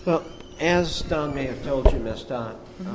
Well, as Don may have told you, Ms. Dot,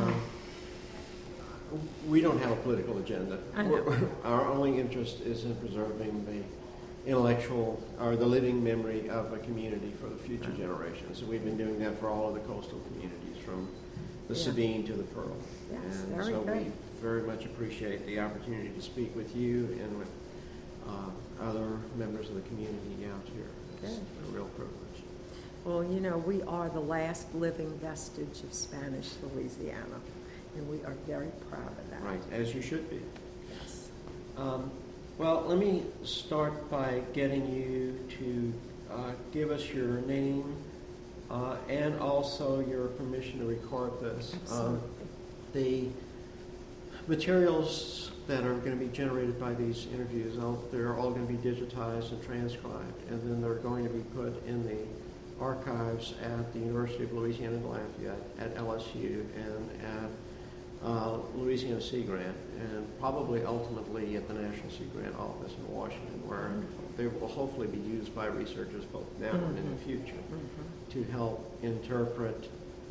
we don't have a political agenda. I know. Our only interest is in preserving the intellectual or the living memory of a community for the future generations. And we've been doing that for all of the coastal communities, from the Sabine to the Pearl. Yes, and very so good. we very much appreciate the opportunity to speak with you and with other members of the community out here. It's Good. a real privilege. Well, you know, we are the last living vestige of Spanish Louisiana, and we are very proud of that. Right, as you should be. Yes. Well, let me start by getting you to give us your name and also your permission to record this. Absolutely. The materials that are going to be generated by these interviews, they're all going to be digitized and transcribed, and then they're going to be put in the archives at the University of Louisiana Lafayette, at LSU, and at Louisiana Sea Grant, and probably ultimately at the National Sea Grant office in Washington, where they will hopefully be used by researchers both now and in the future to help interpret,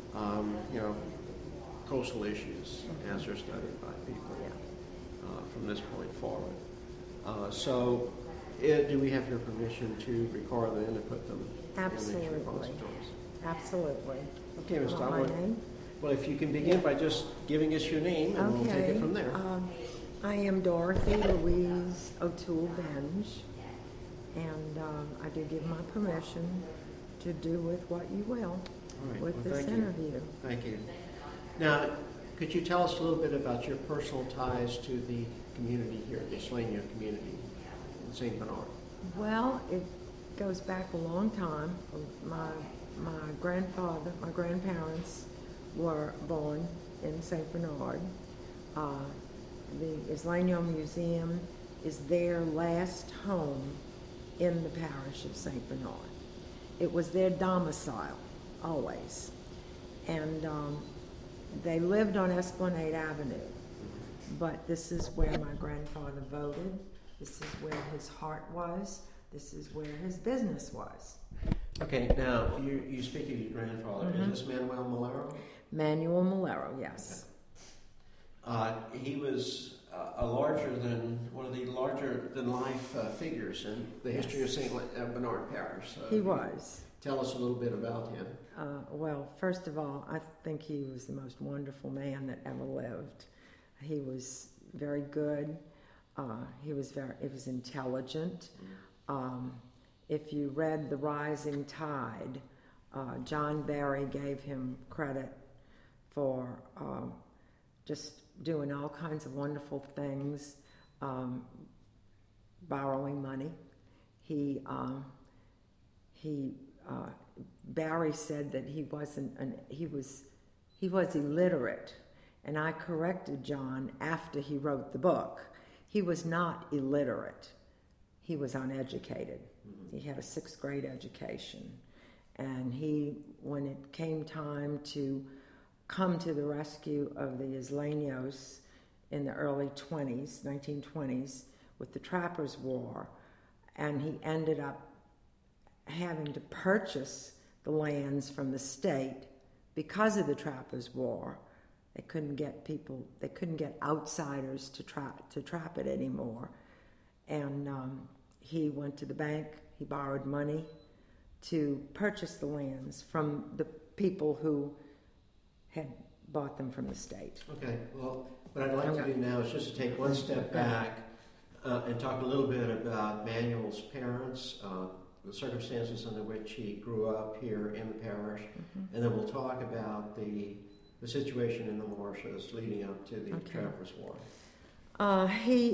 coastal issues as they're studied by people from this point forward. Do we have your permission to record them and put them Absolutely. in the repositories? Absolutely. Okay, Ms. Want my Donwood. name? Well, if you can begin by just giving us your name, and we'll take it from there. I am Dorothy Louise O'Toole Benge, and I do give my permission to do with what you will All right. with Well, this thank you. interview. Thank you. Now, could you tell us a little bit about your personal ties to the community here, the Islania community in St. Bernard? Well, it goes back a long time. My grandparents were born in St. Bernard. The Islania Museum is their last home in the parish of St. Bernard. It was their domicile, always. And they lived on Esplanade Avenue, but this is where my grandfather voted. This is where his heart was. This is where his business was. Okay, now, you speak of your grandfather. Is this Manuel Malero? Manuel Malero, yes. He was one of the larger than life figures in the history of St. Bernard Parish. He was. Tell us a little bit about him. Well, first of all, I think he was the most wonderful man that ever lived. He was very good. He was intelligent. If you read The Rising Tide, John Barry gave him credit for just doing all kinds of wonderful things, borrowing money. Barry said that he was illiterate, and I corrected John after he wrote the book. He was not illiterate. He was uneducated. He had a 6th grade education, and when it came time to come to the rescue of the Isleños in the early 1920s, with the Trappers' War, and he ended up having to purchase the lands from the state because of the Trappers' War. They couldn't get outsiders to trap it anymore. And he went to the bank, he borrowed money to purchase the lands from the people who had bought them from the state. Okay, well, what I'd like to do now is just to take one step back and talk a little bit about Manuel's parents, the circumstances under which he grew up here in the parish, and then we'll talk about the situation in the marshes leading up to the Trappers' War.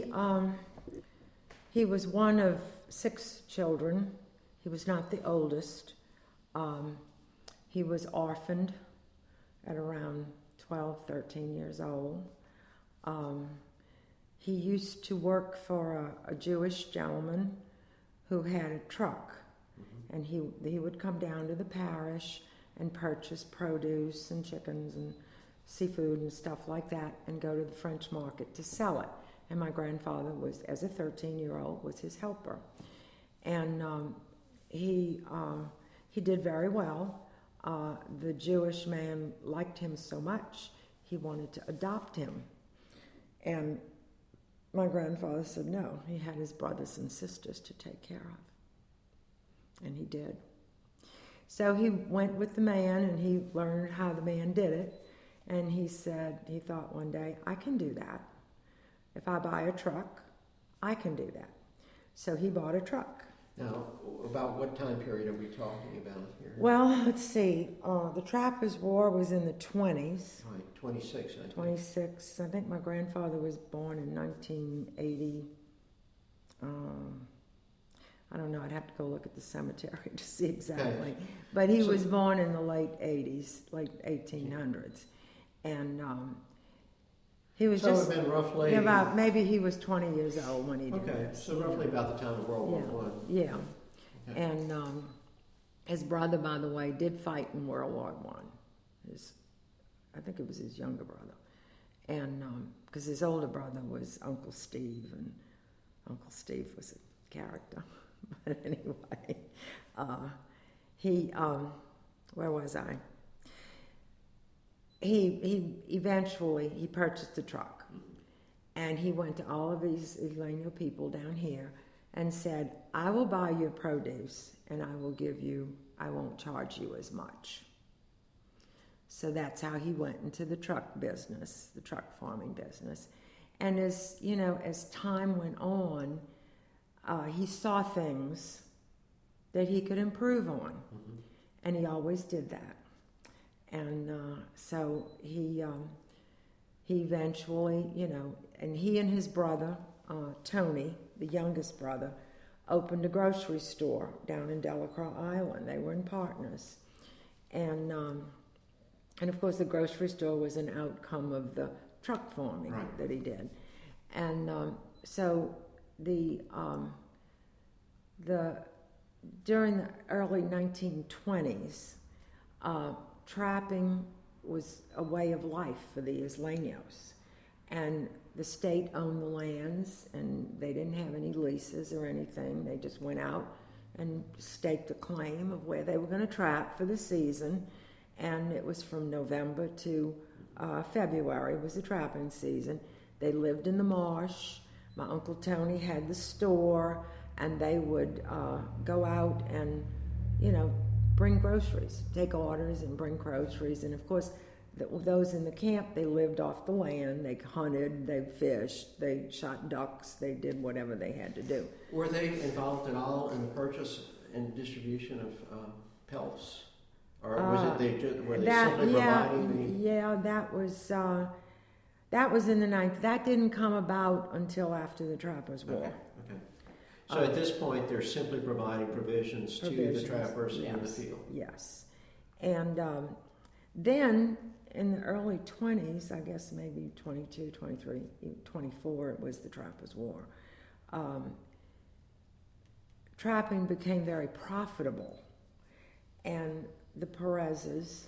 He was one of 6 children. He was not the oldest. He was orphaned at around 12, 13 years old. He used to work for a Jewish gentleman who had a truck, and he would come down to the parish and purchase produce and chickens and seafood and stuff like that and go to the French market to sell it. And my grandfather was, as a 13-year-old, was his helper. And he did very well. the Jewish man liked him so much, he wanted to adopt him. And my grandfather said no. He had his brothers and sisters to take care of. And he did. So he went with the man, and he learned how the man did it. And he said, he thought one day, I can do that. If I buy a truck, I can do that. So he bought a truck. Now, about what time period are we talking about here? Well, let's see. The Trappers' War was in the 20s. Right, 26, I think. 26. I think my grandfather was born in 1980. I don't know. I'd have to go look at the cemetery to see exactly. Okay. But he was born in the late 80s, late 1800s. And he was so just... it would have been roughly... about, maybe he was 20 years old when he did Okay, this. so roughly about the time of World War I. Yeah. Okay. And his brother, by the way, did fight in World War I. I think it was his younger brother. And because his older brother was Uncle Steve, and Uncle Steve was a character. But anyway, where was I? He eventually purchased a truck, and he went to all of these Isleño people down here and said, I will buy your produce, and I won't charge you as much. So that's how he went into the truck business, the truck farming business. And as time went on, he saw things that he could improve on, and he always did that. And so he eventually, and he and his brother, Tony, the youngest brother, opened a grocery store down in Delacroix Island. They were in partners. And of course, the grocery store was an outcome of the truck farming that he did. And so during the early 1920s, trapping was a way of life for the Isleños. And the state owned the lands, and they didn't have any leases or anything. They just went out and staked a claim of where they were going to trap for the season. And it was from November to February was the trapping season. They lived in the marsh. My Uncle Tony had the store, and they would go out and, bring groceries, take orders and bring groceries. And of course, those in the camp, they lived off the land. They hunted, they fished, they shot ducks, they did whatever they had to do. Were they involved at all in the purchase and distribution of pelts? Or was it were they simply providing the... Yeah, that was in the 90s. That didn't come about until after the Trappers' War. Okay. So at this point, they're simply providing provisions to the trappers in the field. Yes. And then in the early 20s, I guess maybe 22, 23, 24, it was the Trappers' War. Trapping became very profitable. And the Perezes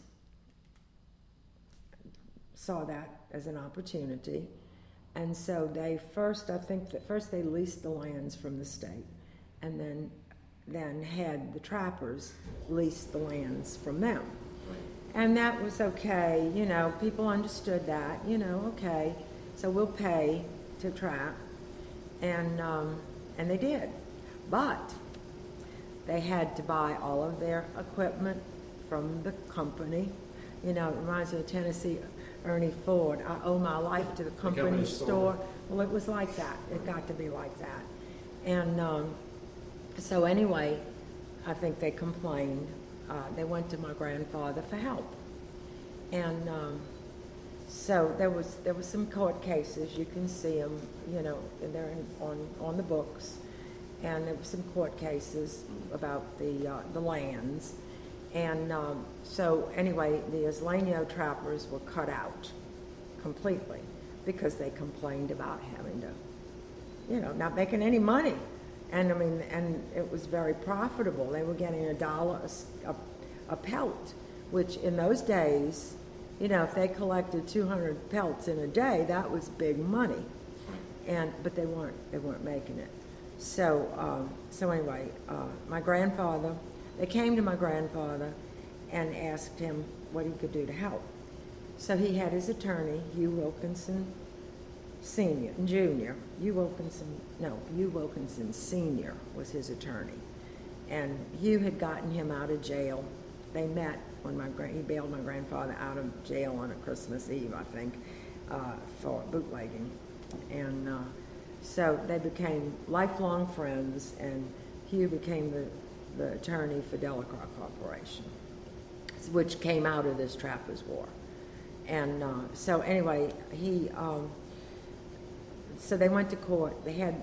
saw that as an opportunity. And so they first they leased the lands from the state, and then had the trappers lease the lands from them. And that was okay, people understood that, okay, so we'll pay to trap. And they did. But they had to buy all of their equipment from the company. It reminds me of Tennessee Ernie Ford. I owe my life to the company store. Well, it was like that. It got to be like that. And so anyway, I think they complained. They went to my grandfather for help. And so there was some court cases. You can see them, they're on the books. And there were some court cases about the lands. And so anyway, the Isleño trappers were cut out completely because they complained about having to, not making any money. And and it was very profitable. They were getting $1 a pelt, which in those days, if they collected 200 pelts in a day, that was big money. But they weren't making it. So anyway, my grandfather. They came to my grandfather, and asked him what he could do to help. So he had his attorney, Hugh Wilkinson Sr. and Jr. Hugh Wilkinson Sr. was his attorney. And Hugh had gotten him out of jail. They met when he bailed my grandfather out of jail on a Christmas Eve, I think, for bootlegging. And so they became lifelong friends, and Hugh became the attorney for Delacroix Corporation, which came out of this Trappers War. And so anyway, so they went to court. They had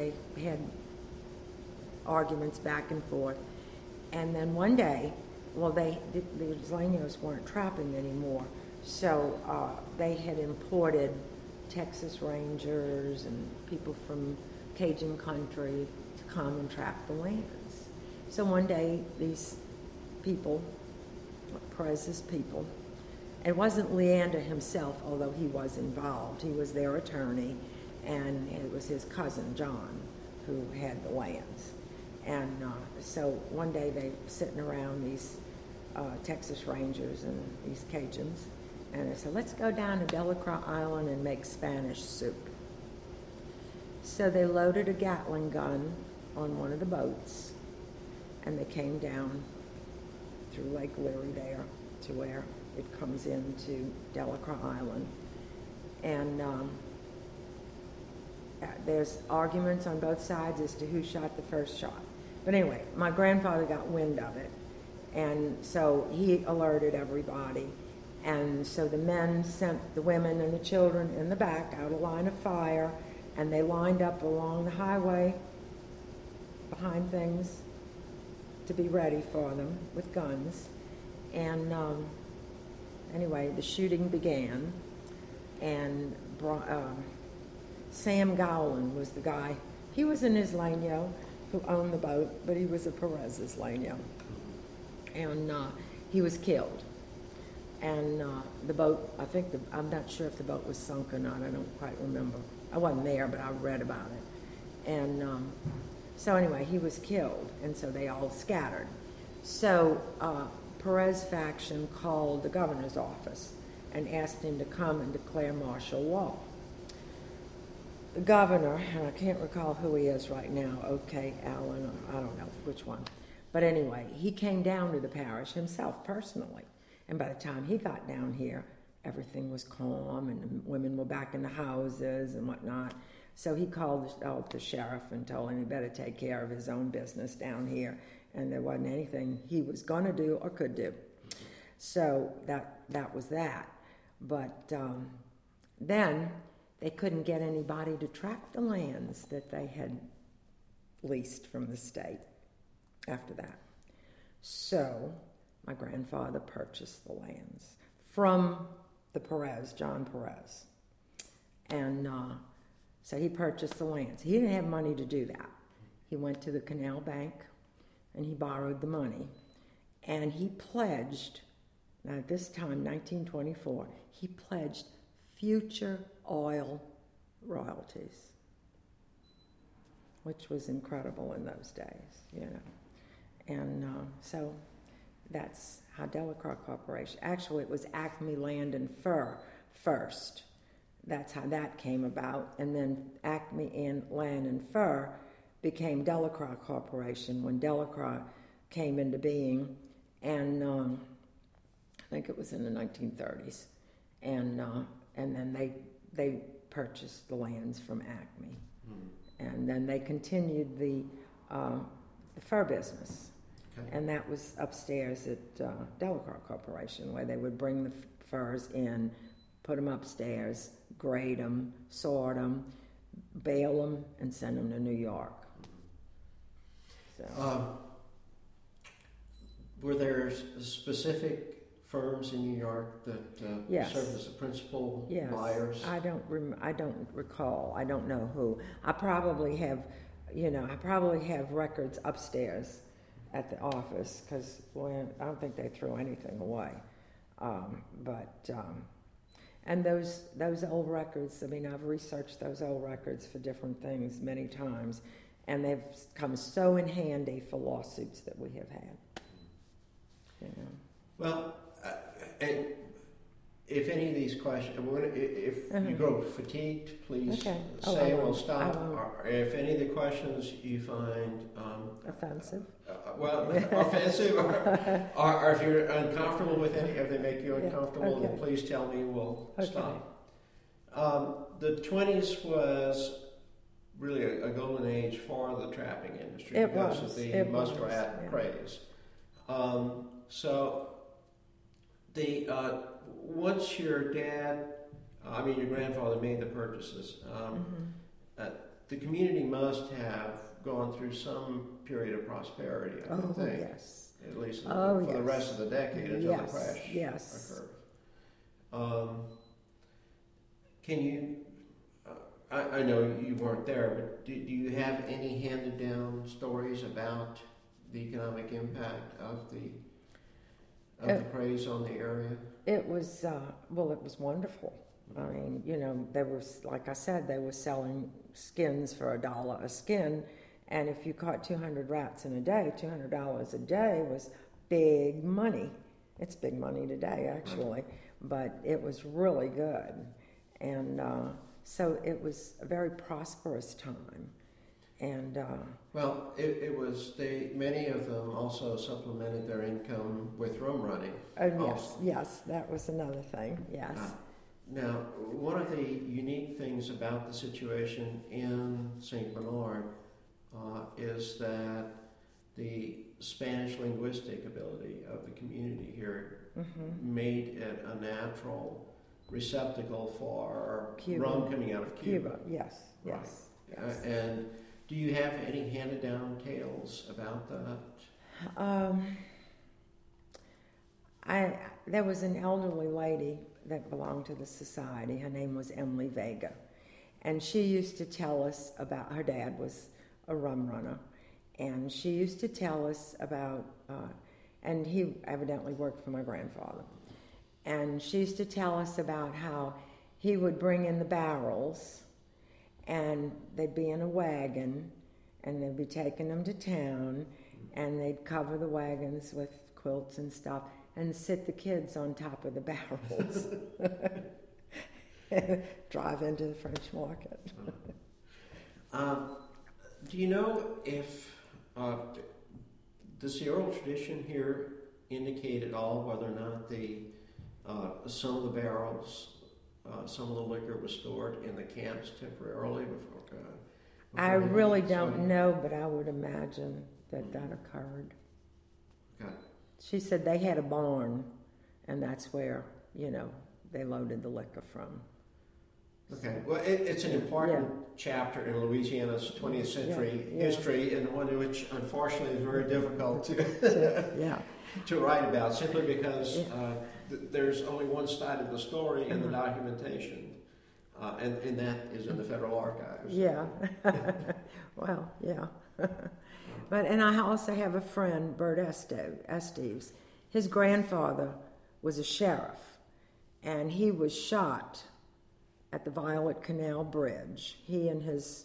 arguments back and forth. And then one day, the Isleños weren't trapping anymore, so they had imported Texas Rangers and people from Cajun country to come and trap the lands. So one day, these people, Perez's people, it wasn't Leander himself, although he was involved. He was their attorney, and it was his cousin, John, who had the lands. And so one day they were sitting around, these Texas Rangers and these Cajuns, and they said, let's go down to Delacroix Island and make Spanish soup. So they loaded a Gatling gun on one of the boats, and they came down through Lake Leary there to where it comes into Delacroix Island. And there's arguments on both sides as to who shot the first shot. But anyway, my grandfather got wind of it, and so he alerted everybody. And so the men sent the women and the children in the back out a line of fire, and they lined up along the highway behind things to be ready for them with guns. And anyway, the shooting began, and Sam Gowland was the guy. He was an Isleño who owned the boat, but he was a Perez Isleño. And he was killed. And the boat, I'm not sure if the boat was sunk or not, I don't quite remember. I wasn't there, but I read about it. And so anyway, he was killed, and so they all scattered. So Perez faction called the governor's office and asked him to come and declare martial law. The governor, and I can't recall who he is right now, OK. Allen, or I don't know which one. But anyway, he came down to the parish himself personally. And by the time he got down here, everything was calm, and the women were back in the houses and whatnot. So he called the sheriff and told him he better take care of his own business down here, and there wasn't anything he was going to do or could do. So that was that. But then they couldn't get anybody to track the lands that they had leased from the state after that. So my grandfather purchased the lands from the Perez, John Perez. And so he purchased the lands. He didn't have money to do that. He went to the Canal Bank and he borrowed the money. And he pledged, now at this time, 1924, he pledged future oil royalties, which was incredible in those days, you know. And so that's how Delacroix Corporation, actually it was Acme Land and Fur first. That's how that came about. And then Acme and Land and Fur became Delacroix Corporation when Delacroix came into being. And I think it was in the 1930s. And then they purchased the lands from Acme. And then they continued the fur business. Okay. And that was upstairs at Delacroix Corporation, where they would bring the furs in, put them upstairs, grade them, sort them, bale them, and send them to New York. So. Were there specific firms in New York that yes. served as the principal yes. buyers? I don't recall. I don't know who. I probably have records upstairs at the office because I don't think they threw anything away. And those old records, I mean, I've researched those old records for different things many times, and they've come so in handy for lawsuits that we have had. You know. Well, and if any of these questions, if you grow fatigued, please Okay. say I we'll won't. stop. I won't. Or if any of the questions you find Offensive. offensive, or if you're uncomfortable with any, if they make you Yeah, uncomfortable, okay. then please tell me. We'll Okay. stop. The 20s was really a golden age for the trapping industry It because was. of the It muskrat was, yeah. craze. So the once your your grandfather made the purchases, the community must have gone through some period of prosperity, I would Oh, think, yes. at least Oh, for the yes. rest of the decade until Yes, the crash yes. occurred. Can you? I know you weren't there, but do you have any handed down stories about the economic impact of the craze on the area? It was, it was wonderful. I mean, there was, like I said, they were selling skins for $1 a skin, and if you caught 200 rats in a day, $200 a day was big money. It's big money today, actually, but it was really good. And so it was a very prosperous time. And well, it was. Many of them also supplemented their income with rum running. yes, that was another thing. Yes. Now, one of the unique things about the situation in St. Bernard is that the Spanish linguistic ability of the community here made it a natural receptacle for Cuba. rum coming out of Cuba. Yes. Right. Yes. And do you have any handed down tales about that? There was an elderly lady that belonged to the society. Her name was Emily Vega. And she used to tell us about, her dad was a rum runner, and she used to tell us about, and he evidently worked for my grandfather. And she used to tell us about how he would bring in the barrels, and they'd be in a wagon, and they'd be taking them to town, and they'd cover the wagons with quilts and stuff, and sit the kids on top of the barrels. Drive into the French Market. Do you know if does the oral tradition here indicate at all whether or not some of the barrels, some of the liquor was stored in the camps temporarily before I really don't know, but I would imagine that occurred. Okay. She said they had a barn, and that's where, they loaded the liquor from. Okay. Well, it's an important chapter in Louisiana's 20th century history, and one which, unfortunately, is very difficult to write about, simply because there's only one side of the story in the documentation, and that is in the Federal Archives. Yeah. Well, yeah. And I also have a friend, Bert Esteves. His grandfather was a sheriff, and he was shot at the Violet Canal Bridge. He and his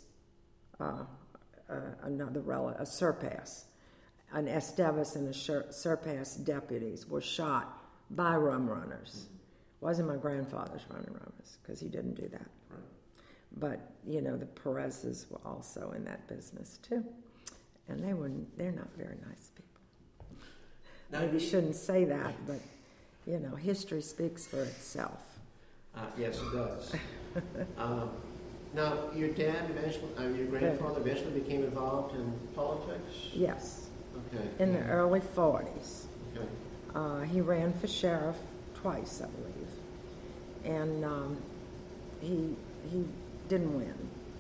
another relative, a Surpass, an Esteves and a Surpass deputies were shot by rum runners. Wasn't my grandfather's running runners, because he didn't do that. Right. But the Perez's were also in that business too, and they're not very nice people. Now, Maybe shouldn't say that, but history speaks for itself. Yes, it does. Now, your grandfather eventually became involved in politics? Yes. Okay. In the early 40s. Okay. He ran for sheriff twice, I believe. And he didn't win.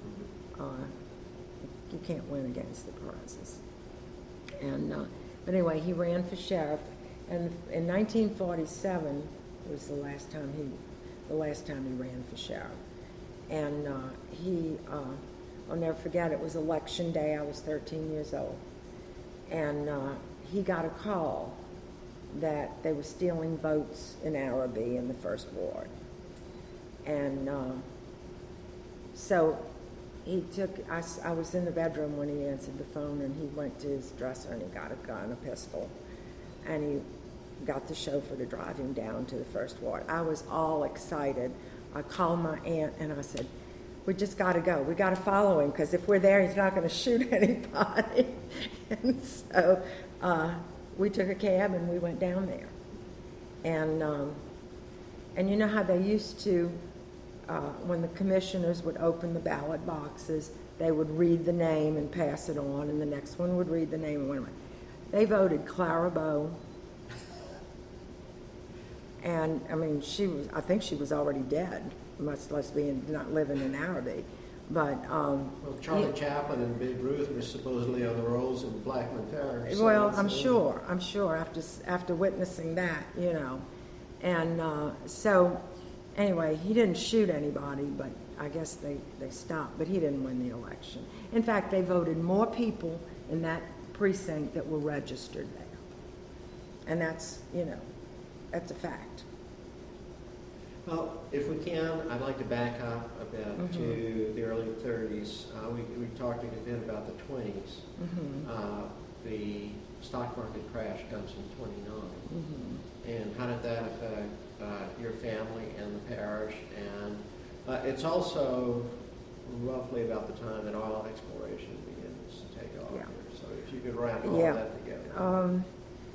You can't win against the Perez's. And but anyway, he ran for sheriff, and in 1947 was the last time he ran for sheriff. And I'll never forget, it was election day. I was 13 years old, and he got a call that they were stealing votes in Araby in the first ward. And so I was in the bedroom when he answered the phone, and he went to his dresser and he got a gun, a pistol, and he got the chauffeur to drive him down to the First Ward. I was all excited. I called my aunt and I said, we just got to go. We got to follow him because if we're there, he's not going to shoot anybody. And so we took a cab and we went down there. And you know how they used to, when the commissioners would open the ballot boxes, they would read the name and pass it on, and the next one would read the name and went on. They voted Clara Bow. And, I mean, I think she was already dead, much less being not living in Araby. But, well, Charlie Chaplin and Babe Ruth were supposedly on the rolls in Blackman Parish. So well, I'm sure, after witnessing that, you know. And so, anyway, he didn't shoot anybody, but I guess they stopped. But he didn't win the election. In fact, they voted more people in that precinct that were registered there. And that's, you know, that's a fact. Well, if we can, I'd like to back up a bit to the early 30s. We talked a bit about the 20s. The stock market crash comes in 29. And how did that affect your family and the parish? And it's also roughly about the time that oil exploration begins to take off here. So if you could wrap all that together.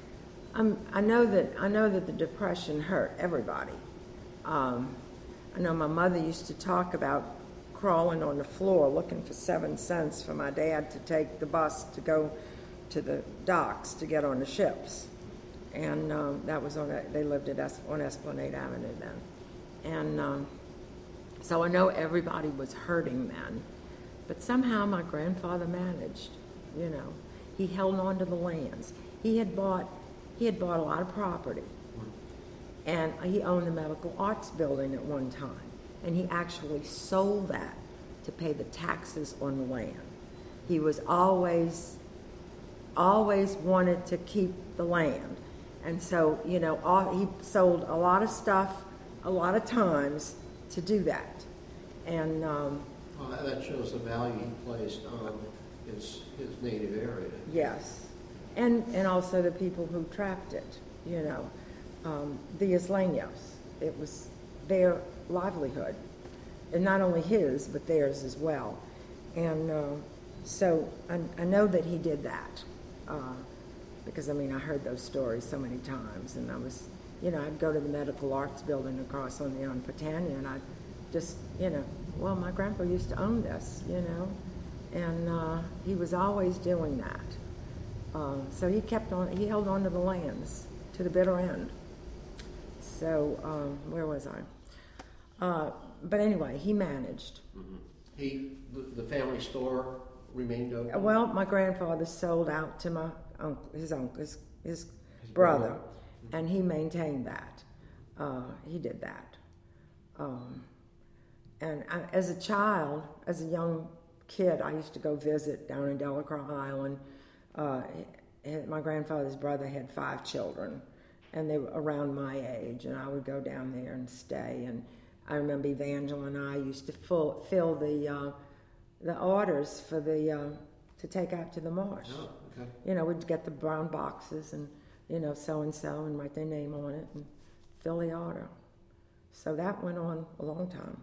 I know that the Depression hurt everybody. I know my mother used to talk about crawling on the floor looking for 7 cents for my dad to take the bus to go to the docks to get on the ships. And that was they lived on Esplanade Avenue then. And so I know everybody was hurting then. But somehow my grandfather managed, you know. He held on to the lands. He had bought a lot of property. And he owned the Medical Arts Building at one time. And he actually sold that to pay the taxes on the land. He was always wanted to keep the land. And so, you know, he sold a lot of stuff a lot of times to do that. And well, that shows the value he placed on his native area. Yes. And also the people who trapped it, you know. The Isleños, it was their livelihood, and not only his, but theirs as well. And so I know that he did that, because I mean, I heard those stories so many times, and I was, you know, I'd go to the Medical Arts Building across on Patania, and I'd just, you know, well, my grandpa used to own this, you know, and he was always doing that. So he held on to the lands to the bitter end. So, where was I? But anyway, he managed. The family store remained open? Well, my grandfather sold out to my his brother, and he maintained that. He did that. And as a child, as a young kid, I used to go visit down in Delacroix Island. My grandfather's brother had 5 children. And they were around my age, and I would go down there and stay. And I remember Evangeline and I used to fill the orders for to take out to the marsh. Oh, okay. You know, we'd get the brown boxes and, you know, so-and-so, and write their name on it and fill the order. So that went on a long time.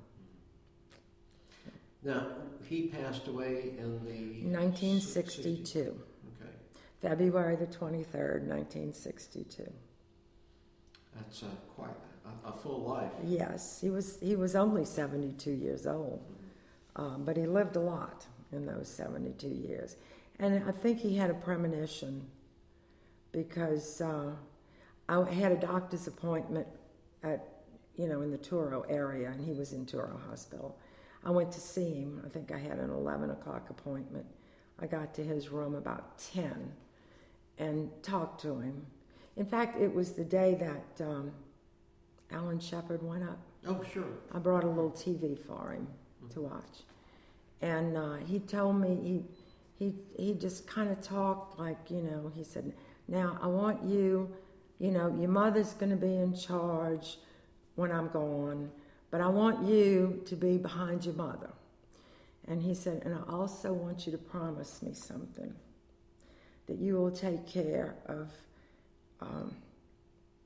Now, he passed away in the... 1962. Okay. February the 23rd, 1962. That's quite a full life. Yes, he was only 72 years old, but he lived a lot in those 72 years. And I think he had a premonition because I had a doctor's appointment in the Truro area, and he was in Truro Hospital. I went to see him. I think I had an 11 o'clock appointment. I got to his room about 10 and talked to him. In fact, it was the day that Alan Shepard went up. Oh, sure. I brought a little TV for him to watch. And he told me, he just kind of talked like, you know, he said, now I want you, you know, your mother's going to be in charge when I'm gone, but I want you to be behind your mother. And he said, and I also want you to promise me something, that you will take care of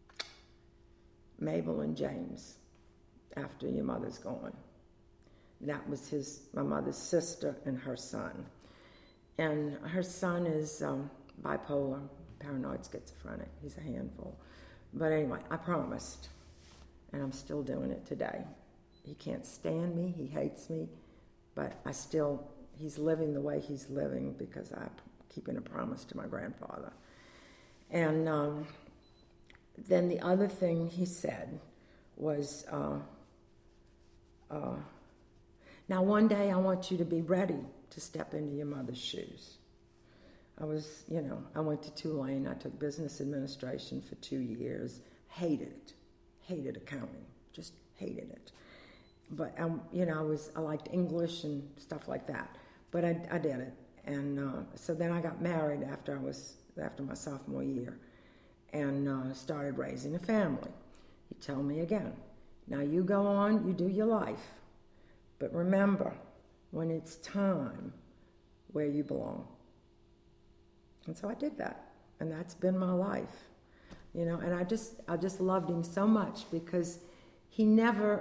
Mabel and James, after your mother's gone. That was my mother's sister and her son. And her son is bipolar, paranoid schizophrenic. He's a handful. But anyway, I promised, and I'm still doing it today. He can't stand me, he hates me, but he's living the way he's living because I'm keeping a promise to my grandfather. And then the other thing he said was, now one day I want you to be ready to step into your mother's shoes. I went to Tulane. I took business administration for 2 years. Hated it. Hated accounting. Just hated it. But, I liked English and stuff like that. But I did it. And so then I got married after my sophomore year and started raising a family. He told me again, now you go on, you do your life. But remember, when it's time, where you belong. And so I did that, and that's been my life, and I just loved him so much because he never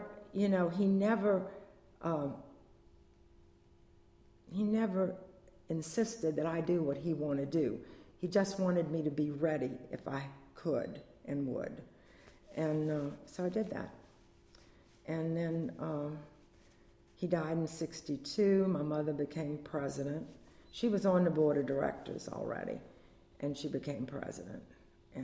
insisted that I do what he wanted to do. He just wanted me to be ready if I could and would. And so I did that. And then he died in 1962. My mother became president. She was on the board of directors already, and she became president in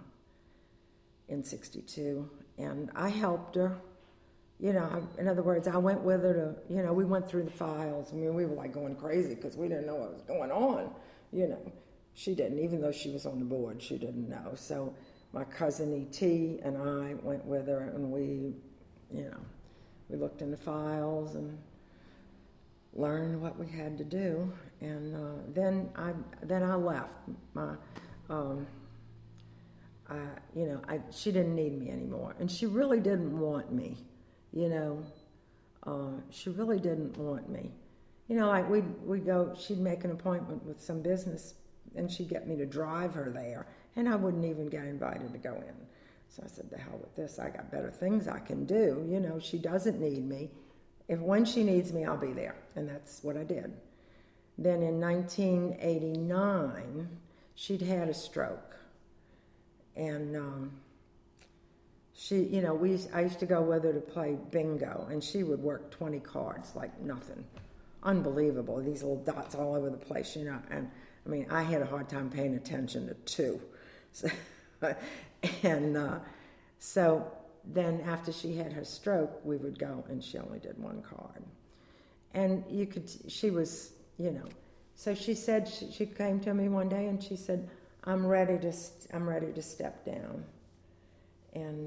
1962. And I helped her. In other words, I went with her to, we went through the files. I mean, we were like going crazy because we didn't know what was going on. She didn't, even though she was on the board, she didn't know. So my cousin E.T. and I went with her, and we looked in the files and learned what we had to do. And then I left. She didn't need me anymore, and she really didn't want me. She really didn't want me. Like we'd go, she'd make an appointment with some business, and she'd get me to drive her there, and I wouldn't even get invited to go in. So I said, to hell with this, I got better things I can do. She doesn't need me. When she needs me, I'll be there, and that's what I did. Then in 1989, she'd had a stroke, and I used to go with her to play bingo, and she would work 20 cards like nothing. Unbelievable, these little dots all over the place, and I mean, I had a hard time paying attention to 2. So then after she had her stroke, we would go, and she only did 1 card. And she was, so she said, she came to me one day and she said, I'm ready to step down. And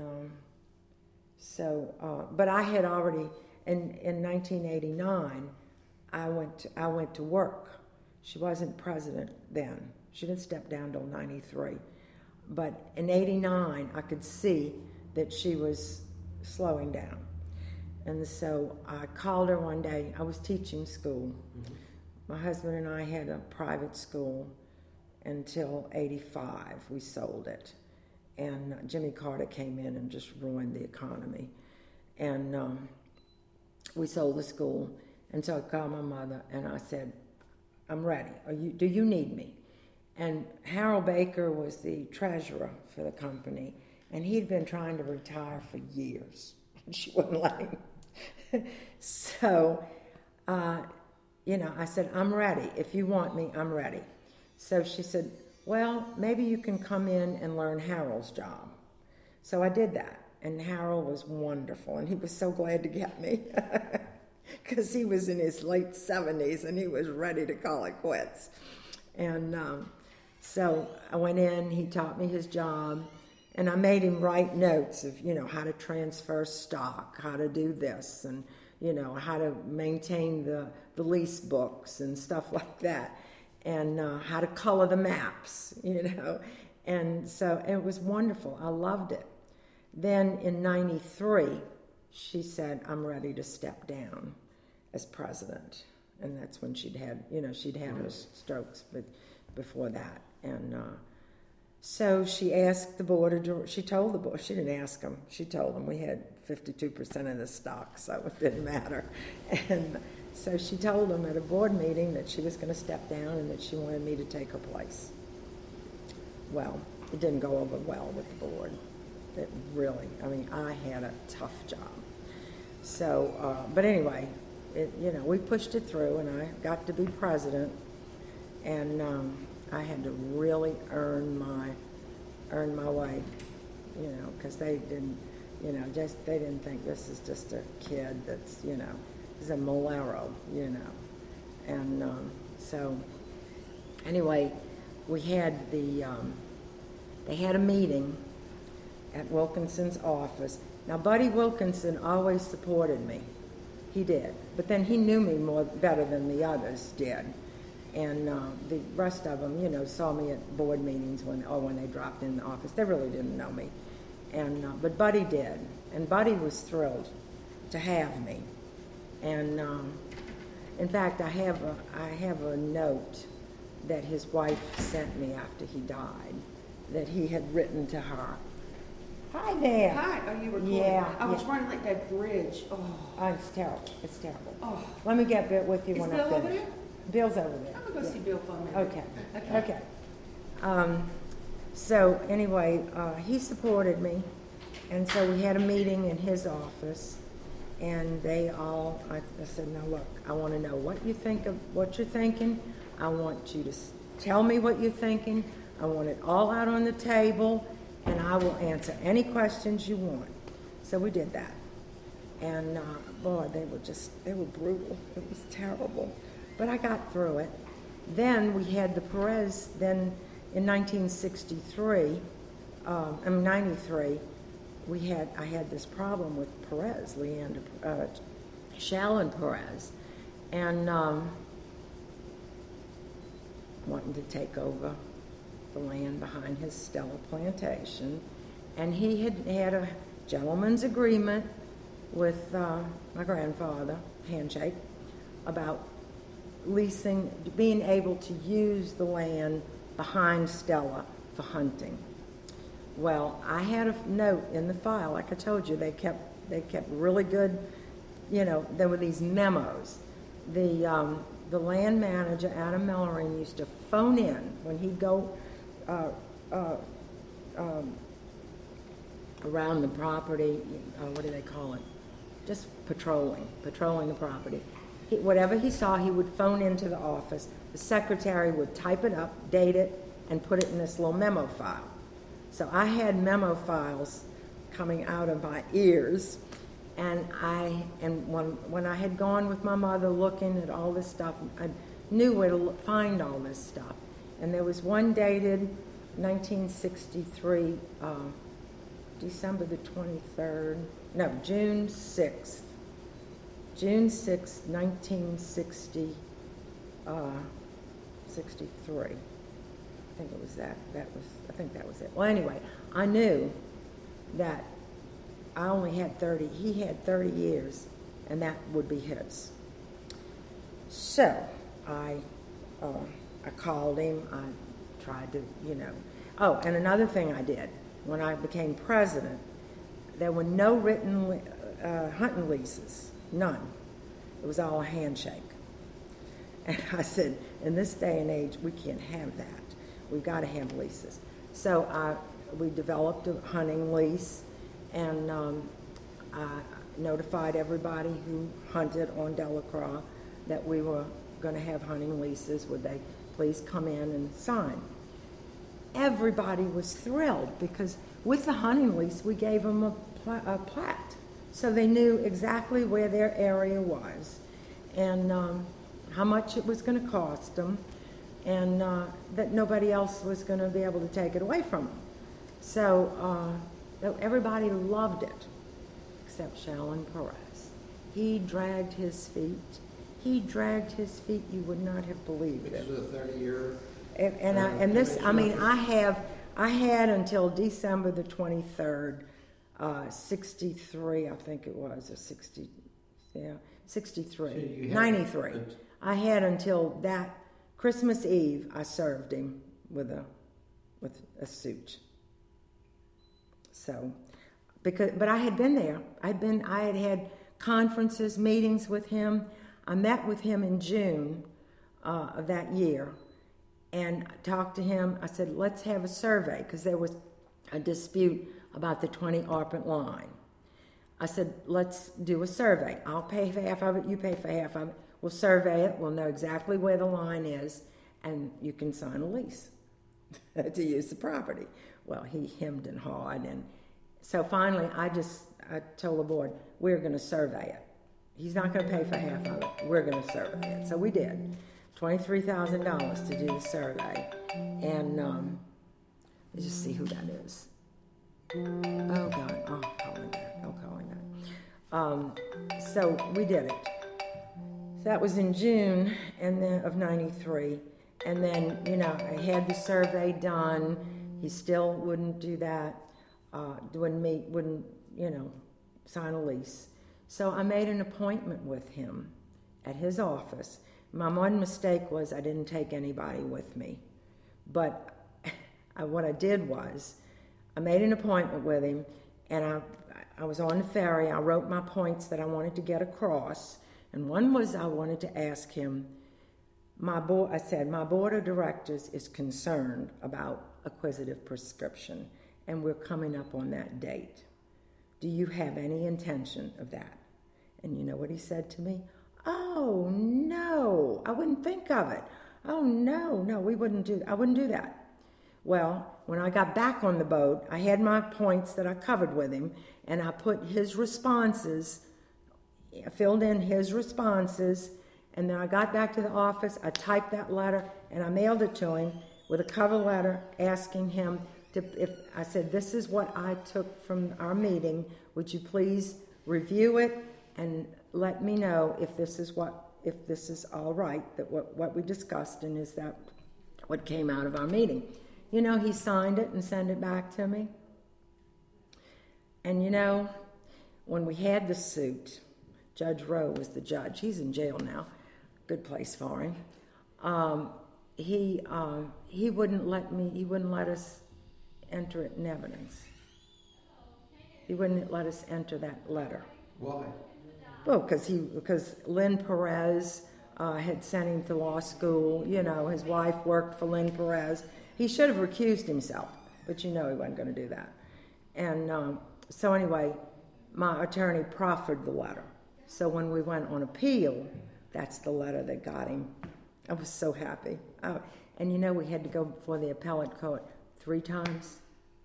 but I had already, in 1989, I went to work. She wasn't president then. She didn't step down till 93. But in 89, I could see that she was slowing down. And so I called her one day. I was teaching school. Mm-hmm. My husband and I had a private school until 85. We sold it. And Jimmy Carter came in and just ruined the economy. And we sold the school. And so I called my mother and I said, I'm ready. Do you need me? And Harold Baker was the treasurer for the company, and he'd been trying to retire for years. She wouldn't let him. So, I said, I'm ready. If you want me, I'm ready. So she said, well, maybe you can come in and learn Harold's job. So I did that, and Harold was wonderful, and he was so glad to get me because he was in his late 70s, and he was ready to call it quits. And so I went in, he taught me his job, and I made him write notes of, how to transfer stock, how to do this, and, how to maintain the lease books and stuff like that, and how to color the maps, And so it was wonderful. I loved it. Then in 93, she said, I'm ready to step down as president. And that's when she'd had her strokes, but before that. And So she asked the board of directors, she told the board, she didn't ask them, she told them we had 52% of the stock, so it didn't matter. And so she told them at a board meeting that she was going to step down and that she wanted me to take her place. Well, it didn't go over well with the board. It really, I mean, I had a tough job. So, but anyway, we pushed it through, and I got to be president, and I had to really earn my way, because they didn't, they didn't think this is just a kid that's, is a Molero, and so anyway, we had they had a meeting at Wilkinson's office. Now, Buddy Wilkinson always supported me. He did. But then he knew me better than the others did. And the rest of them, saw me at board meetings when they dropped in the office. They really didn't know me. But Buddy did. And Buddy was thrilled to have me. And in fact, I have a note that his wife sent me after he died that he had written to her. Hi there. Hi. Oh, you were recording? Yeah. I was trying to like that bridge. Oh, it's terrible. It's terrible. Oh. Let me get Bill with you when I Bill finish. over there? Bill's over there. I'm gonna go see Bill for a minute. Okay. So anyway, he supported me, and so we had a meeting in his office, and I said, now look, I want to know what you think of what you're thinking. I want you to tell me what you're thinking. I want it all out on the table, and I will answer any questions you want. So we did that. And boy, they were brutal. It was terrible. But I got through it. Then we had the Perez, then in 1963, 93, I had this problem with Perez, Shallon Perez, and wanting to take over the land behind his Stella plantation. And he had a gentleman's agreement with my grandfather, handshake, about being able to use the land behind Stella for hunting. Well, I had a note in the file, like I told you, they kept really good, there were these memos. The land manager, Adam Mellering, used to phone in when he'd go around the property, what do they call it? Just patrolling the property. Whatever he saw, he would phone into the office. The secretary would type it up, date it, and put it in this little memo file. So I had memo files coming out of my ears, and when I had gone with my mother looking at all this stuff, I knew where to find all this stuff. And there was one dated 1963, December the 23rd, no, June 6th, 1963. I think it was that. I think that was it. Well, anyway, I knew that I only had 30. He had 30 years, and that would be his. So I called him. I tried to, Oh, and another thing I did when I became president, there were no written hunting leases, none. It was all a handshake. And I said, in this day and age, we can't have that. We've got to have leases. So we developed a hunting lease, and I notified everybody who hunted on Delacroix that we were going to have hunting leases. Would they please come in and sign? Everybody was thrilled because with the hunting lease, we gave them a plat. So they knew exactly where their area was and how much it was going to cost them, and that nobody else was going to be able to take it away from them. So everybody loved it, except Shallon Perez. He dragged his feet. You would not have believed it. This is a 30-year. I had until December the 23rd, 63, I think it was, or 60, yeah, 63, 93. I had until that Christmas Eve, I served him with a with a suit. So, but I had been there. I had had conferences, meetings with him. I met with him in June of that year and talked to him. I said, let's have a survey, because there was a dispute about the 20 Arpent line. I said, let's do a survey. I'll pay for half of it, you pay for half of it. We'll survey it, we'll know exactly where the line is, and you can sign a lease to use the property. Well, he hemmed and hawed, and so finally I told the board, we're going to survey it. He's not going to pay for half of it. We're going to survey it. So we did. $23,000 to do the survey. And let's just see who that is. Oh, God. Oh, calling that. So we did it. So that was in June of 93. And then, I had the survey done. He still wouldn't do that. Wouldn't sign a lease. So I made an appointment with him at his office. My one mistake was I didn't take anybody with me. But what I did was I made an appointment with him, and I was on the ferry. I wrote my points that I wanted to get across. And one was I wanted to ask him, I said, my board of directors is concerned about acquisitive prescription, and we're coming up on that date. Do you have any intention of that? And you know what he said to me? Oh, no, I wouldn't think of it. Oh, no, we wouldn't do that. I wouldn't do that. Well, when I got back on the boat, I had my points that I covered with him, and I put his responses, I filled in his responses, and then I got back to the office, I typed that letter, and I mailed it to him with a cover letter asking him I said, this is what I took from our meeting. Would you please review it and let me know if this is all right, that what we discussed, and is that what came out of our meeting? He signed it and sent it back to me. And when we had the suit, Judge Rowe was the judge. He's in jail now. Good place for him. He wouldn't let us enter it in evidence. He wouldn't let us enter that letter. Why? Well, because Lynn Perez had sent him to law school. His wife worked for Lynn Perez. He should have recused himself, but he wasn't going to do that. And so anyway, my attorney proffered the letter. So when we went on appeal, that's the letter that got him. I was so happy. And we had to go before the appellate court 3 times.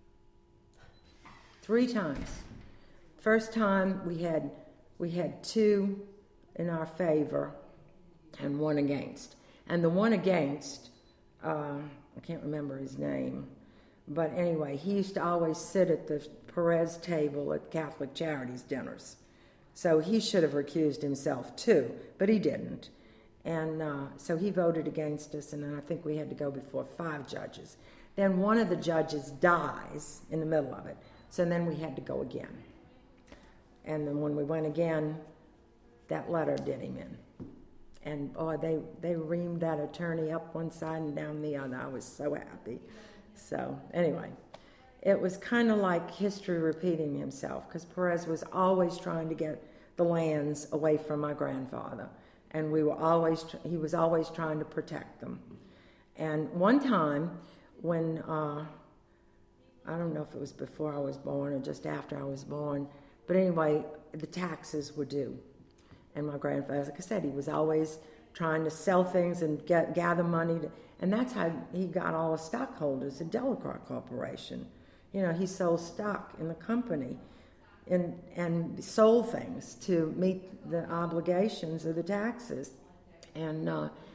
3 times. First time we had 2 in our favor and 1 against. And the 1 against, I can't remember his name, but anyway, he used to always sit at the Perez table at Catholic Charities dinners. So he should have recused himself too, but he didn't. And so he voted against us, and then I think we had to go before 5 judges. Then one of the judges dies in the middle of it, so then we had to go again. And then when we went again, that letter did him in. And they reamed that attorney up one side and down the other. I was so happy. So anyway, it was kind of like history repeating himself, because Perez was always trying to get the lands away from my grandfather, and he was always trying to protect them. And one time, when I don't know if it was before I was born or just after I was born, but anyway, the taxes were due. And my grandfather, like I said, he was always trying to sell things and gather money. And that's how he got all the stockholders at Delacroix Corporation. He sold stock in the company and sold things to meet the obligations of the taxes. And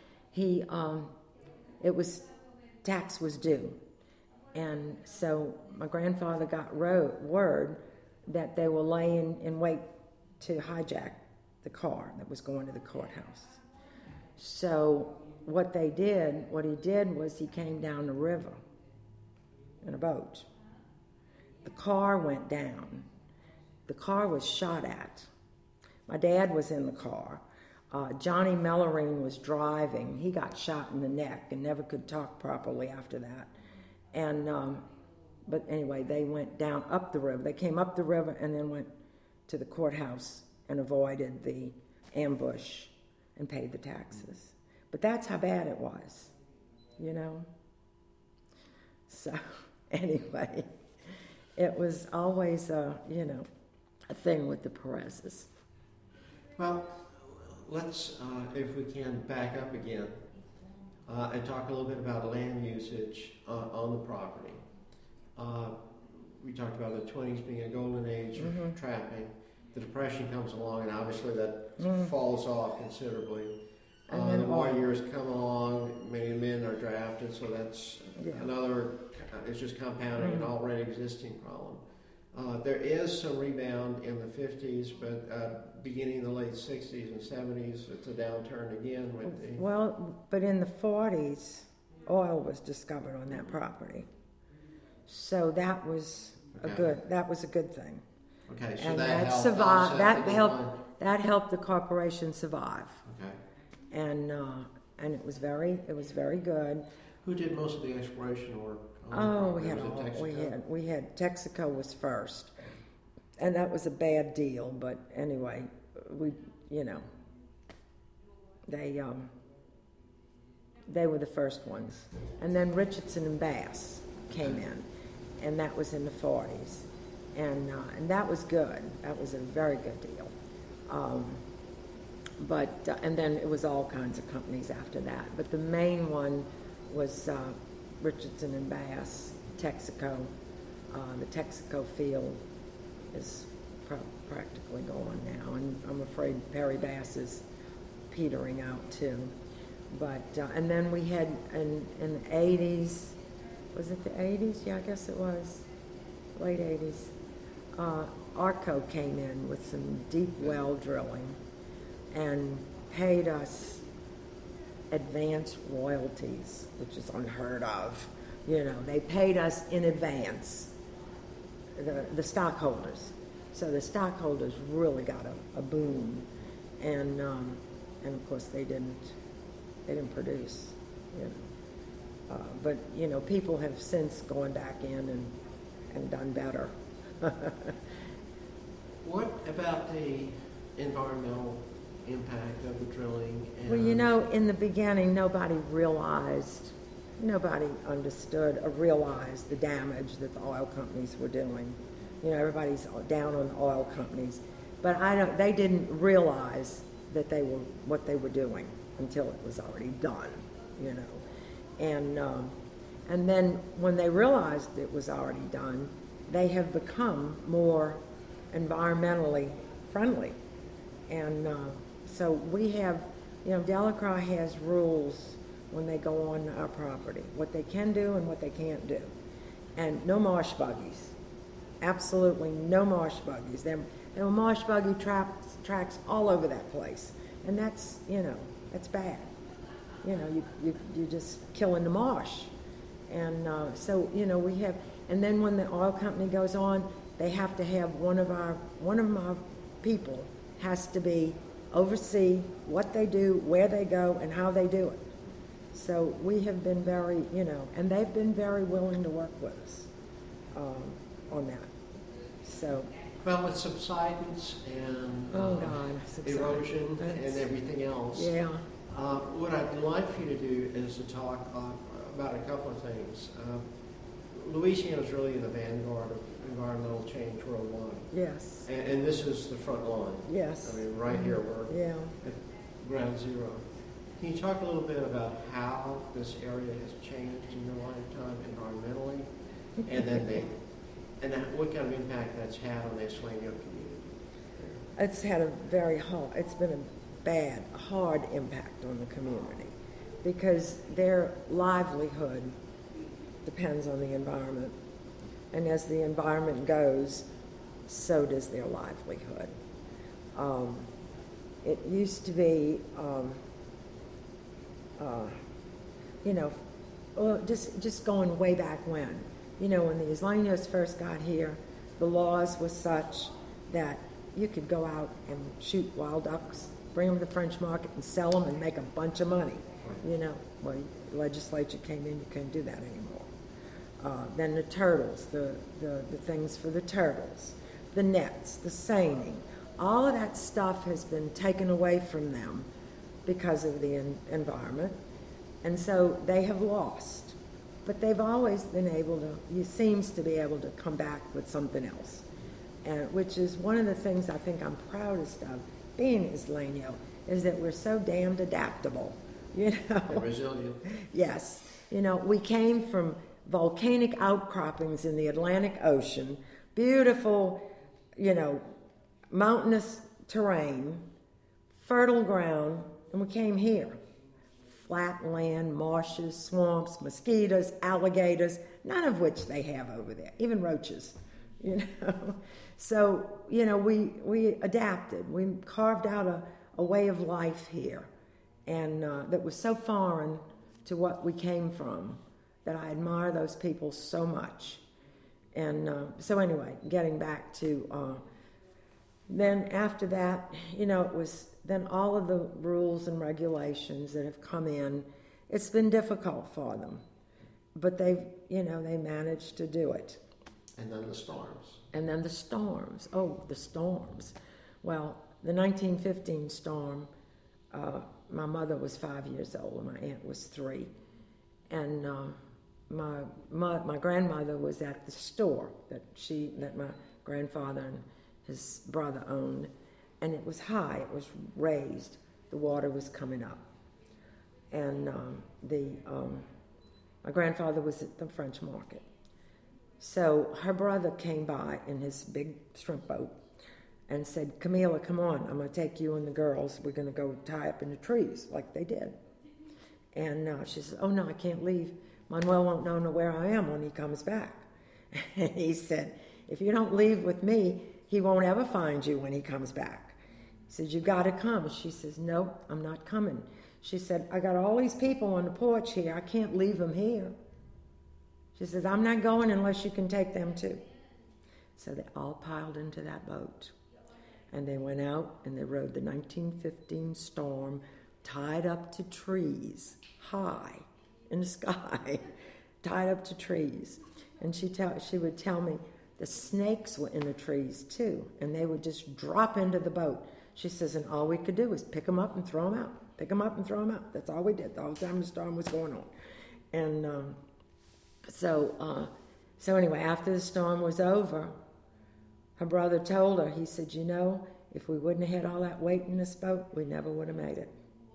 tax was due. And so my grandfather got word that they were laying in wait to hijack the car that was going to the courthouse. So what he did was he came down the river in a boat. The car went down. The car was shot at. My dad was in the car. Johnny Mellerine was driving. He got shot in the neck and never could talk properly after that. And but anyway, they went down up the river. They came up the river and then went to the courthouse and avoided the ambush and paid the taxes. But that's how bad it was, you know. So anyway, it was always a thing with the Perez's. Well, let's, if we can, back up again and talk a little bit about land usage on the property. We talked about the 20s being a golden age of trapping. The Depression comes along, and obviously that falls off considerably. The war years come along, many men are drafted, so that's another, it's just compounding an already existing problem. There is some rebound in the 50s, but beginning in the late 60s and 70s, it's a downturn again with the... Well, but in the 40s, oil was discovered on that property. So that was a good thing. Okay, so and that helped survived. offset That helped the corporation survive. Okay. And it was very good. Who did most of the exploration work? We had Texaco was first, and that was a bad deal. But anyway, they were the first ones, and then Richardson and Bass came in, and that was in the 40s, and that was good. That was a very good deal. And then it was all kinds of companies after that. But the main one was Richardson and Bass, Texaco. The Texaco field is practically gone now, and I'm afraid Perry Bass is petering out too. But and then we had in the 80s, was it the 80s? Yeah, I guess it was late 80s. Arco came in with some deep well drilling and paid us advance royalties, which is unheard of. They paid us in advance, the stockholders. So the stockholders really got a boom, and of course they didn't produce. But people have since gone back in and done better. What about the environmental impact of the drilling? Well, in the beginning, nobody understood or realized the damage that the oil companies were doing. Everybody's down on oil companies, but they didn't realize that what they were doing until it was already done. And then when they realized it was already done, they have become more environmentally friendly. And so we have, Delacroix has rules when they go on our property, what they can do and what they can't do. And no marsh buggies. Absolutely no marsh buggies. There were marsh buggy tracks all over that place. And that's, that's bad. You're just killing the marsh. And so, we have, and then when the oil company goes on, they have to have one of our people has to oversee what they do, where they go, and how they do it. So we have been very, and they've been very willing to work with us on that. So. Well, with subsidence and erosion and everything else. Yeah. What I'd like for you to do is to talk about a couple of things. Louisiana is really in the vanguard of environmental change worldwide. Yes. And this is the front line. Yes. I mean, right here we're at ground zero. Can you talk a little bit about how this area has changed in your lifetime environmentally, and then what kind of impact that's had on the Isleño community? It's had it's been a hard impact on the community because their livelihood depends on the environment. And as the environment goes, so does their livelihood. It used to be, just going way back when. When the Isleños first got here, the laws were such that you could go out and shoot wild ducks, bring them to the French market and sell them and make a bunch of money. Well, the legislature came in, you couldn't do that Then the turtles, the things for the turtles, the nets, the seining. All of that stuff has been taken away from them because of the environment. And so they have lost. But they've always been able to, he seems to be able to come back with something else. Which is one of the things I think I'm proudest of being Isleño, is that we're so damned adaptable, you know. And resilient. Yes. You know, we came from volcanic outcroppings in the Atlantic Ocean, beautiful, you know, mountainous terrain, fertile ground, and we came here. Flat land, marshes, swamps, mosquitoes, alligators, none of which they have over there, even roaches, you know. So, you know, we adapted. We carved out a way of life here, and that was so foreign to what we came from that I admire those people so much. And so anyway, getting back to, then after that, you know, it was then all of the rules and regulations that have come in. It's been difficult for them, but they've, you know, they managed to do it. And then the storms. And then the storms. Oh, the storms. Well, the 1915 storm, my mother was 5 years old and my aunt was 3. And my grandmother was at the store that my grandfather and his brother owned. And it was high, it was raised. The water was coming up. And my grandfather was at the French market. So her brother came by in his big shrimp boat and said, Camila, come on, I'm going to take you and the girls. We're going to go tie up in the trees like they did. And she said, oh, no, I can't leave. Manuel won't know where I am when he comes back. And he said, if you don't leave with me, he won't ever find you when he comes back. He said, you got to come. She says, no, I'm not coming. She said, I got all these people on the porch here. I can't leave them here. She says, I'm not going unless you can take them too. So they all piled into that boat. And they went out and they rode the 1915 storm, tied up to trees, high in the sky, tied up to trees. And she would tell me the snakes were in the trees too, and they would just drop into the boat. She says, and all we could do was pick them up and throw them out. Pick them up and throw them out. That's all we did the whole time the storm was going on. And so anyway, after the storm was over, her brother told her, he said, you know, if we wouldn't have had all that weight in this boat, we never would have made it.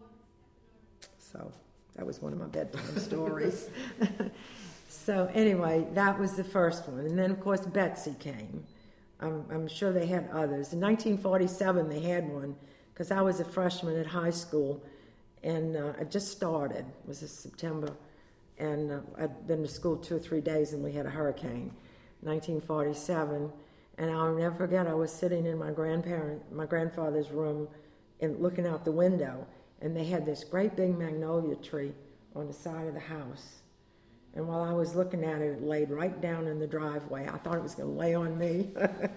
So that was one of my bedtime stories. So anyway, that was the first one. And then, of course, Betsy came. I'm sure they had others. In 1947, they had one, because I was a freshman at high school, and I just started. It was in September. And I'd been to school 2 or 3 days, and we had a hurricane, 1947. And I'll never forget, I was sitting in my grandfather's room and looking out the window, and they had this great big magnolia tree on the side of the house. And while I was looking at it, it laid right down in the driveway. I thought it was going to lay on me.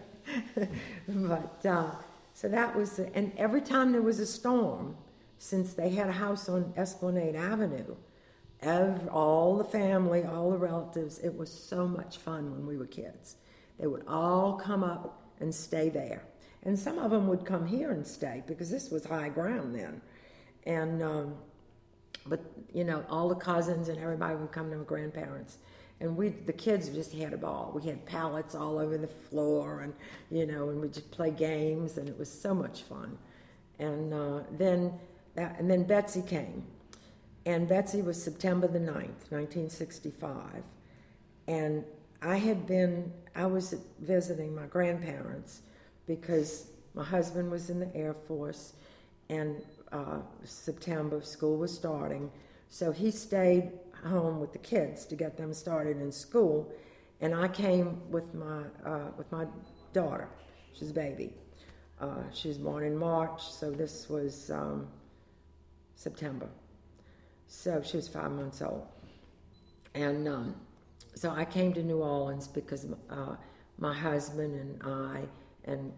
But, so that was, and every time there was a storm, since they had a house on Esplanade Avenue, all the family, all the relatives, it was so much fun when we were kids. They would all come up and stay there. And some of them would come here and stay, because this was high ground then. And, but, you know, all the cousins and everybody would come to my grandparents. And the kids just had a ball. We had pallets all over the floor, and, you know, and we'd just play games, and it was so much fun. And then Betsy came. And Betsy was September the 9th, 1965. And I was visiting my grandparents because my husband was in the Air Force, and September, school was starting. So he stayed home with the kids to get them started in school, and I came with my daughter. She's a baby. She was born in March, so this was September. So she was 5 months old. And so I came to New Orleans because my husband and I and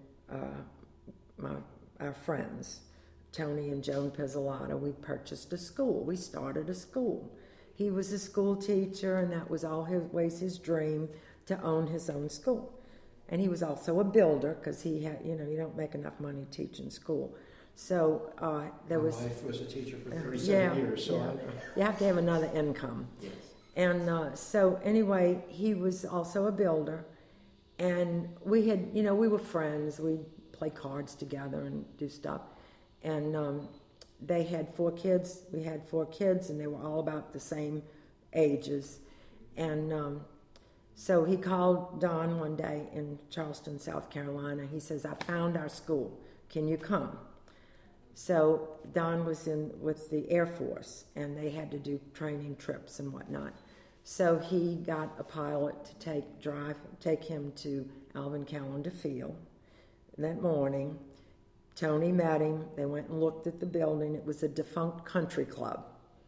our friends, Tony and Joan Pizzolata, we purchased a school. We started a school He was a school teacher, and that was always his dream, to own his own school. And he was also a builder, because he had, you don't make enough money teaching school. So there was... My wife was a teacher for 37 years, so I know. You have to have another income. Yes. And so anyway, he was also a builder. And we had, we were friends. We'd play cards together and do stuff. And they had 4 kids. We had 4 kids, and they were all about the same ages. And so he called Don one day in Charleston, South Carolina. He says, I found our school. Can you come? So Don was with the Air Force, and they had to do training trips and whatnot. So he got a pilot to take him to Alvin Callender Field that morning. Tony met him. They went and looked at the building. It was a defunct country club.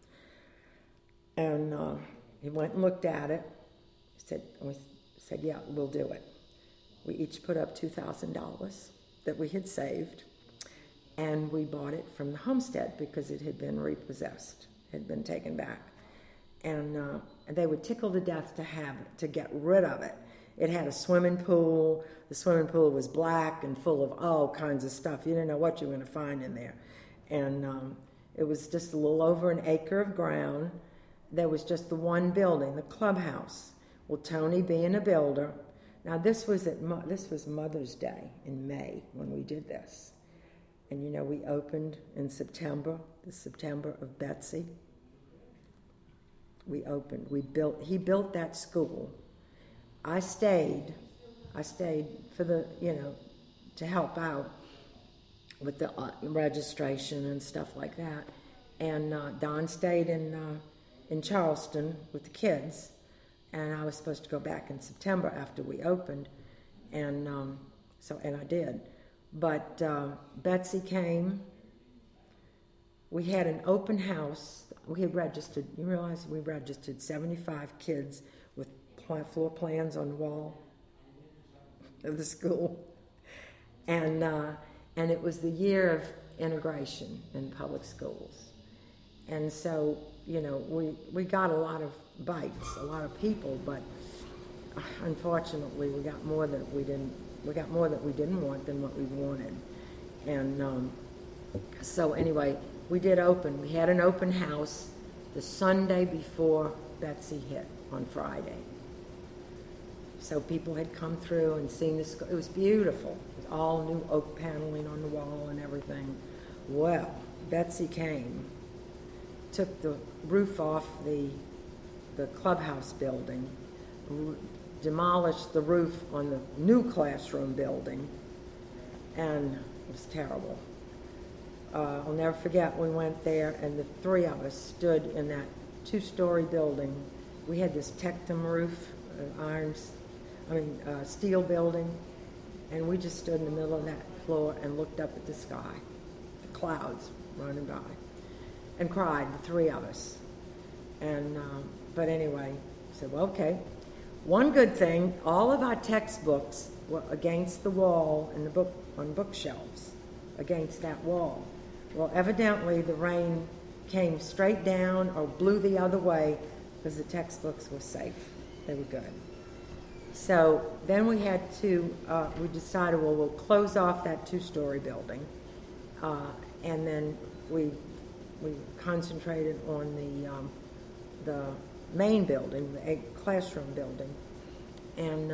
And he went and looked at it. We said, yeah, we'll do it. We each put up $2,000 that we had saved, and we bought it from the homestead because it had been repossessed, had been taken back. And they would tickle to death to get rid of it. It had a swimming pool. The swimming pool was black and full of all kinds of stuff. You didn't know what you were going to find in there. And it was just a little over an acre of ground. There was just the one building, the clubhouse. Well, Tony being a builder. Now, this was Mother's Day in May when we did this. And, we opened in September, the September of Betsy. We opened. He built that school. I stayed for the, to help out with the registration and stuff like that. And Don stayed in Charleston with the kids, and I was supposed to go back in September after we opened, and I did. But Betsy came. We had an open house. We had registered. You realize we registered 75 kids with floor plans on the wall of the school, and it was the year of integration in public schools, and so we got a lot of bites, a lot of people, but unfortunately we got more that we didn't want than what we wanted, and so anyway, we did open. We had an open house the Sunday before Betsy hit on Friday. So people had come through and seen the school. It was beautiful. It was all new oak paneling on the wall and everything. Well, Betsy came, took the roof off the clubhouse building, demolished the roof on the new classroom building, and it was terrible. I'll never forget, we went there, and the 3 of us stood in that 2-story building. We had this Tectum roof, steel building, and we just stood in the middle of that floor and looked up at the sky, the clouds running by, and cried, the 3 of us. And but anyway, I said, well, okay. One good thing, all of our textbooks were against the wall on bookshelves, against that wall. Well, evidently the rain came straight down or blew the other way because the textbooks were safe. They were good. So then we decided, well, we'll close off that 2-story building. And then we concentrated on the main building, the classroom building. And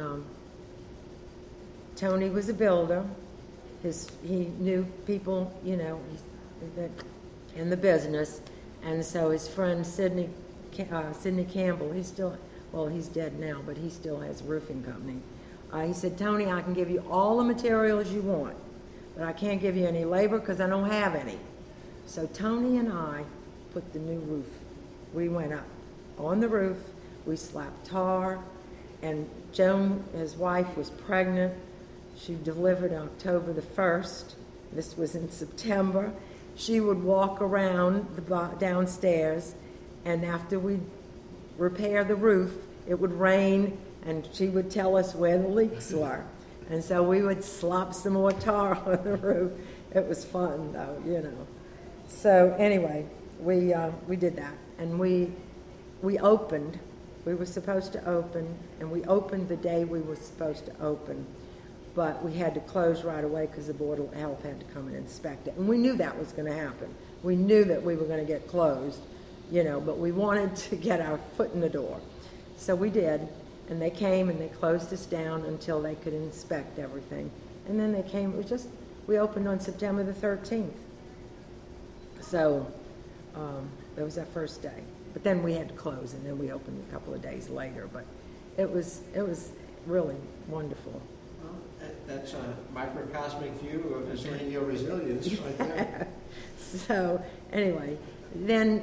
Tony was a builder. He knew people, in the business, and so his friend Sidney Campbell, he's dead now, but he still has a roofing company. He said, Tony, I can give you all the materials you want, but I can't give you any labor because I don't have any. So Tony and I put the new roof. We went up on the roof, we slapped tar, and Joan, his wife, was pregnant. She delivered October the 1st. This was in September. She would walk around downstairs, and after we'd repair the roof, it would rain, and she would tell us where the leaks were. And so we would slop some more tar on the roof. It was fun, though, So anyway, we did that. And we we opened. We were supposed to open, and we opened the day we were supposed to open, but we had to close right away because the Board of Health had to come and inspect it. And we knew that was going to happen. We knew that we were going to get closed, but we wanted to get our foot in the door. So we did, and they came and they closed us down until they could inspect everything. And then they came, we opened on September the 13th. So that was our first day. But then we had to close, and then we opened a couple of days later. But it was really wonderful. Well, that's a microcosmic view of Isleño resilience right there. So anyway, then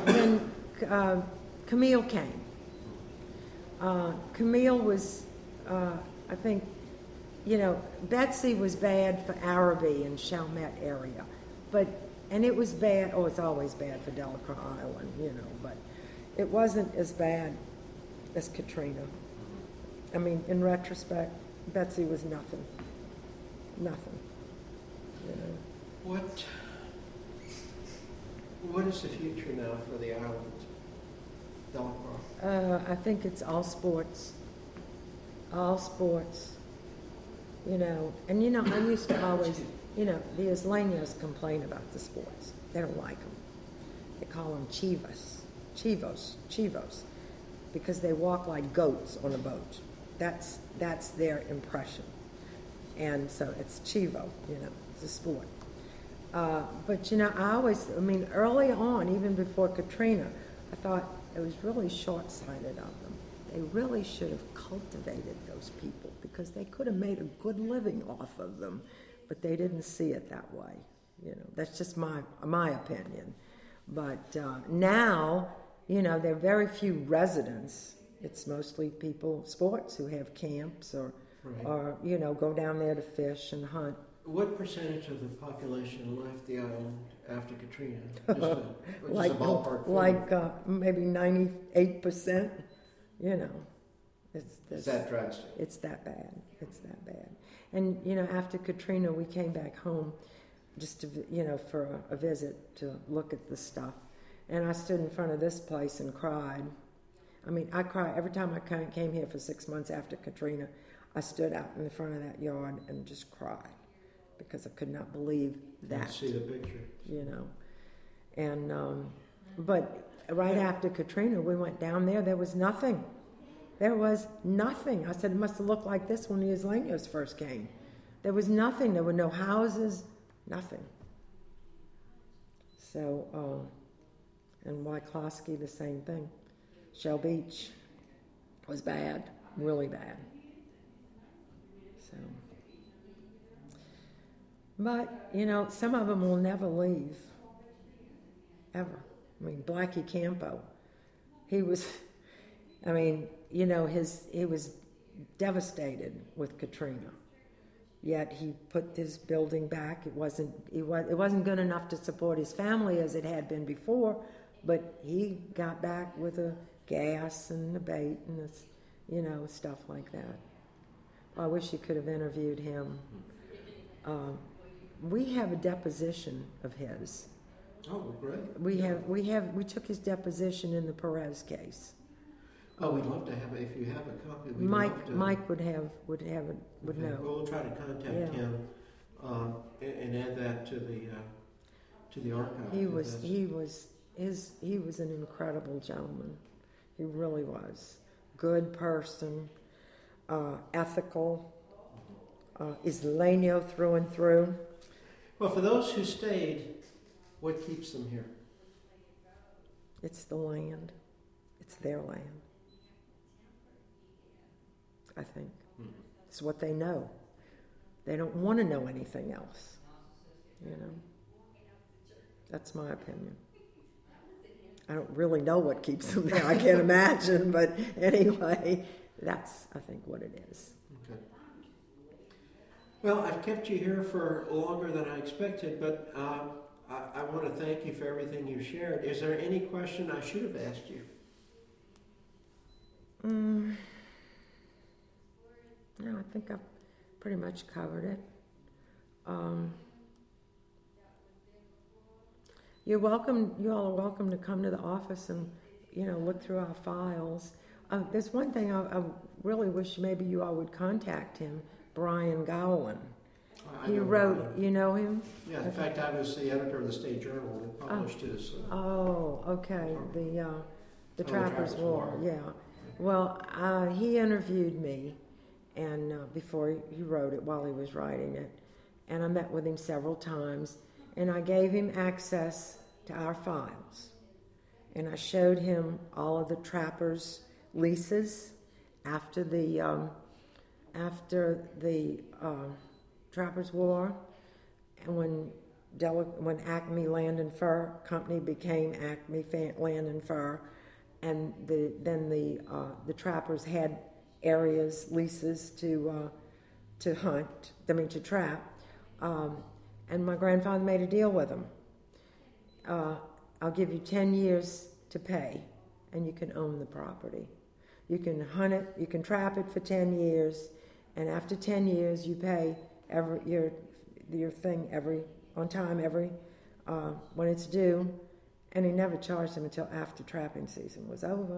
Camille came. Camille was, I think, Betsy was bad for Araby and Chalmette area, and it was bad. Oh, it's always bad for Delacroix Island, but it wasn't as bad as Katrina. I mean, in retrospect, Betsy was nothing. What is the future now for the island, Delacroix? I think it's all sports. All sports. And I used to always, the Isleños complain about the sports. They don't like them. They call them chivos, because they walk like goats on a boat. That's their impression. And so it's chivo, it's a sport. But early on, even before Katrina, I thought it was really short-sighted of them. They really should have cultivated those people because they could have made a good living off of them, but they didn't see it that way. That's just my opinion. But now, there are very few residents. It's mostly sports who have camps or go down there to fish and hunt. What percentage of the population left the island after Katrina? Just a ballpark figure. Maybe 98%. It's that drastic. It's that bad. And after Katrina, we came back home just to for a visit to look at the stuff. And I stood in front of this place and cried. I mean, I cry every time I came here for 6 months after Katrina. I stood out in the front of that yard and just cried because I could not believe that. I see the picture. And but right after Katrina, we went down there. There was nothing. There was nothing. I said, it must have looked like this when the Isleños first came. There was nothing. There were no houses, nothing. So, and Wyclosky, the same thing. Shell Beach was bad, really bad. So, but, some of them will never leave, ever. I mean, Blackie Campo, he was devastated with Katrina. Yet he put this building back. It wasn't good enough to support his family as it had been before, but he got back with a gas and a bait and stuff like that. I wish you could have interviewed him. We have a deposition of his. Oh, great. We took his deposition in the Perez case. Oh, we'd love to have it. If you have a copy, Mike would know. We'll try to contact him and add that to the archive. He was an incredible gentleman. He really was. Good person, ethical, Isleño through and through. Well, for those who stayed, what keeps them here? It's the land. It's their land. I think. It's what they know. They don't want to know anything else. That's my opinion. I don't really know what keeps them there. I can't imagine, but anyway, that's, I think, what it is. Okay. Well, I've kept you here for longer than I expected, but I want to thank you for everything you shared. Is there any question I should have asked you? No, I think I've pretty much covered it. You're welcome. You all are welcome to come to the office and look through our files. There's one thing I really wish maybe you all would contact him, Brian Gowan. He wrote, you know him? Yeah, in fact, I was the editor of the State Journal and published his. Okay, the Trapper's War. Yeah. Well, he interviewed me, and before he wrote it, while he was writing it, and I met with him several times, and I gave him access to our files, and I showed him all of the Trappers' leases after the Trappers' War, and when Acme Land and Fur Company became Acme Land and Fur, and then the Trappers had areas, leases to trap, and my grandfather made a deal with them. I'll give you 10 years to pay, and you can own the property. You can hunt it, you can trap it for 10 years, and after 10 years you pay your thing on time when it's due. And he never charged them until after trapping season was over,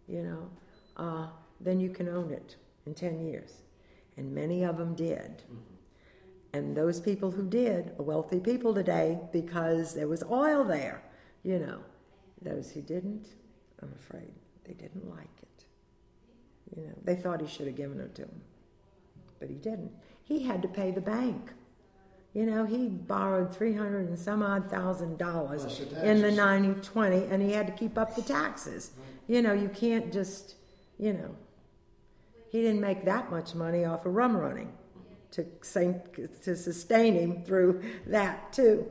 then you can own it in 10 years. And many of them did. Mm-hmm. And those people who did are wealthy people today because there was oil there, Those who didn't, I'm afraid they didn't like it. They thought he should have given it to them, but he didn't. He had to pay the bank. He borrowed $300 and some odd thousand in the 90-20, and he had to keep up the taxes. You can't just, he didn't make that much money off of rum running to sustain him through that too,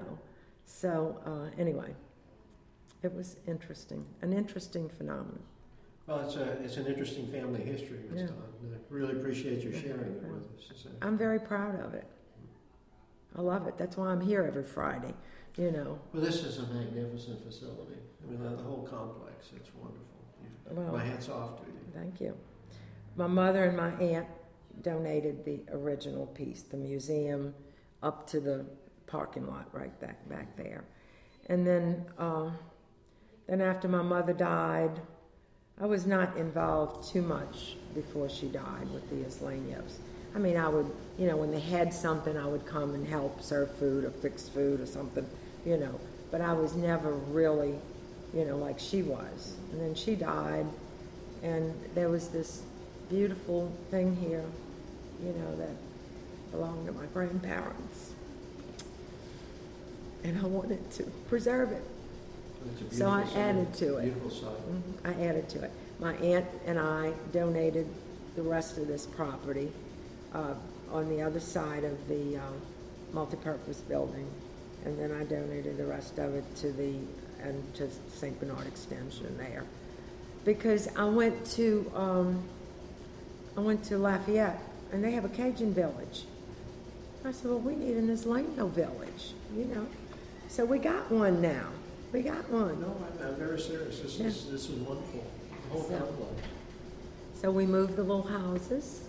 So anyway, it was interesting, an interesting phenomenon. Well, it's an interesting family history, Ms. Todd. I really appreciate you sharing it with us. I'm very proud of it. I love it. That's why I'm here every Friday, Well, this is a magnificent facility. I mean, the whole complex, it's wonderful. Well, my hat's off to you. Thank you. My mother and my aunt donated the original piece, the museum, up to the parking lot right back there. And then after my mother died, I was not involved too much before she died with the Islanievs. I mean, I would, when they had something, I would come and help serve food or fix food or something, But I was never really, like she was. And then she died, and there was this beautiful thing here, that belonged to my grandparents. And I wanted to preserve it. So I added to it. Beautiful site. Mm-hmm. I added to it. My aunt and I donated the rest of this property on the other side of the multipurpose building, and then I donated the rest of it to St. Bernard Extension there, because I went to Lafayette, and they have a Cajun village. I said, well, we need an Islanio village, So we got one now. We got one. No, I'm very serious. This is wonderful. The whole complex. So we moved the little houses,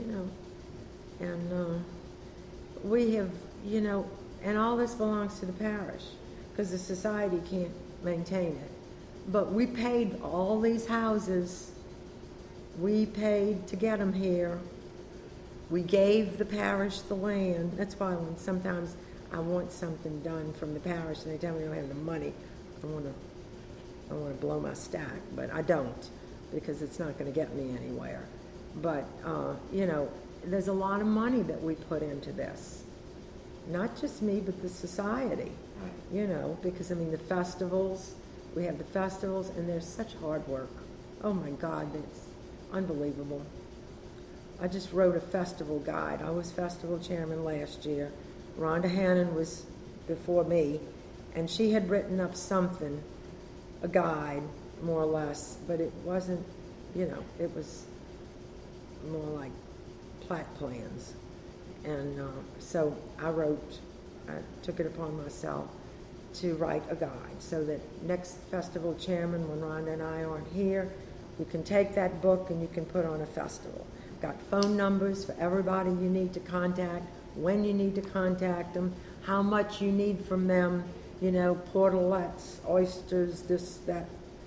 and we have, and all this belongs to the parish because the society can't maintain it. But we paid all these houses. We paid to get them here. We gave the parish the land. That's why when sometimes I want something done from the parish and they tell me I don't have the money, I want to blow my stack, but I don't, because it's not going to get me anywhere. But there's a lot of money that we put into this, not just me, but the society. Because the festivals, we have the festivals, and there's such hard work. Oh my God, it's unbelievable. I just wrote a festival guide. I was festival chairman last year. Rhonda Hannon was before me, and she had written up something, a guide, more or less, but it wasn't, it was more like plat plans. And so I took it upon myself to write a guide so that next festival chairman, when Rhonda and I aren't here, you can take that book and you can put on a festival. Got phone numbers for everybody you need to contact, when you need to contact them, how much you need from them, portalettes, oysters, this, that,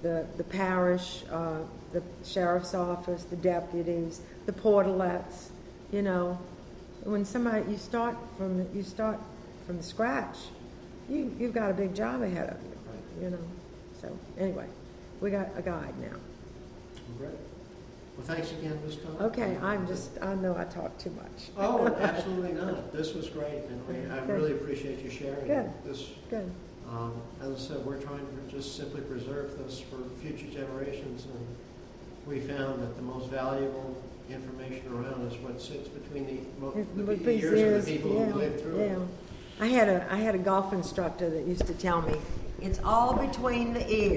the parish, the sheriff's office, the deputies, the portalettes. You know, when somebody you start from scratch, you've got a big job ahead of you. Right. You know, so anyway, we got a guide now. Great. Well, thanks again, Ms. Todd. Okay, I know I talk too much. Oh, absolutely not. This was great, and I Good. really appreciate you sharing Good. this. Good. As I said, we're trying to just simply preserve this for future generations, and we found that the most valuable information around is what sits between the ears of the people who lived through it. I had a golf instructor that used to tell me, it's all between the ears.